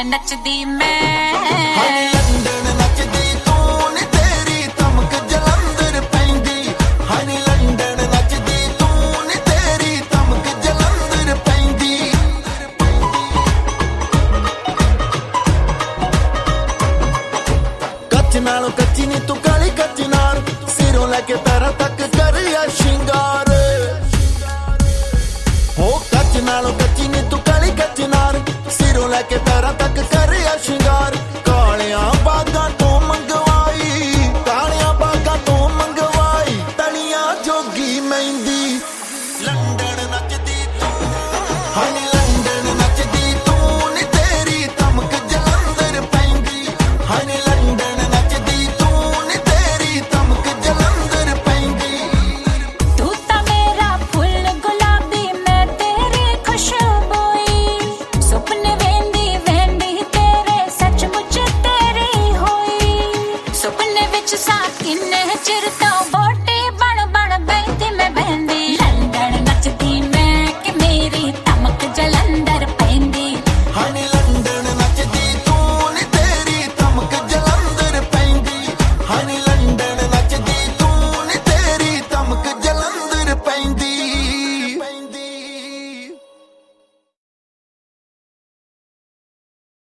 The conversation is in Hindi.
नचदी मैं लंदन नचदी तू नी तेरी तमक जलंधर पैंदी हनी लंदन नचदी तू नी तेरी तमक जलंधर पैंदी कच्च नालों कच्ची नी तू काली कच्ची नार सिरों लेके पैरां तक करिया शिंगार हो कच्च नालों कच्ची नी तू काली कच्ची नार सिरों लेके पैरां तक करिया शिंगार कालियां बागां तो मंगवाई कालियां बागां तो मंगवाई तलियां जोगी मेहंदी लंदन नचदी तू हनी लंदन नचदी तू नी तेरी तमक जलंधर पैंदी हनी लंदन नचदी तू नी तेरी तमक जलंधर पैंदी तू ता मेरा फुल गुलाबी मैं तेरी खुशबोई सुपने वेंदी वेंदी तेरे सचमुच तेरी होई सुपने विच साकिन